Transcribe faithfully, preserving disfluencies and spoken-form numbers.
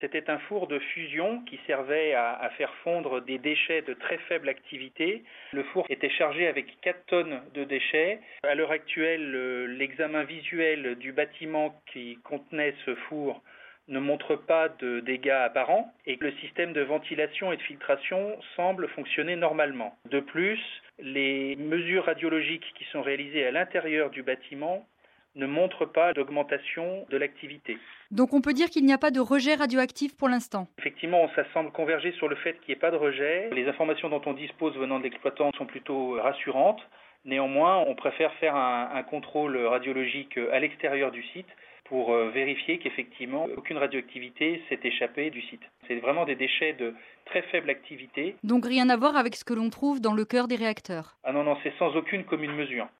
C'était un four de fusion qui servait à, à faire fondre des déchets de très faible activité. Le four était chargé avec quatre tonnes de déchets. À l'heure actuelle, l'examen visuel du bâtiment qui contenait ce four ne montre pas de dégâts apparents et le système de ventilation et de filtration semble fonctionner normalement. De plus, les mesures radiologiques qui sont réalisées à l'intérieur du bâtiment ne montrent pas d'augmentation de l'activité. Donc on peut dire qu'il n'y a pas de rejet radioactif pour l'instant. Effectivement, ça semble converger sur le fait qu'il n'y ait pas de rejet. Les informations dont on dispose venant de l'exploitant sont plutôt rassurantes. Néanmoins, on préfère faire un, un contrôle radiologique à l'extérieur du site pour vérifier qu'effectivement aucune radioactivité s'est échappée du site. C'est vraiment des déchets de très faible activité. Donc rien à voir avec ce que l'on trouve dans le cœur des réacteurs. Ah non, non, c'est sans aucune commune mesure.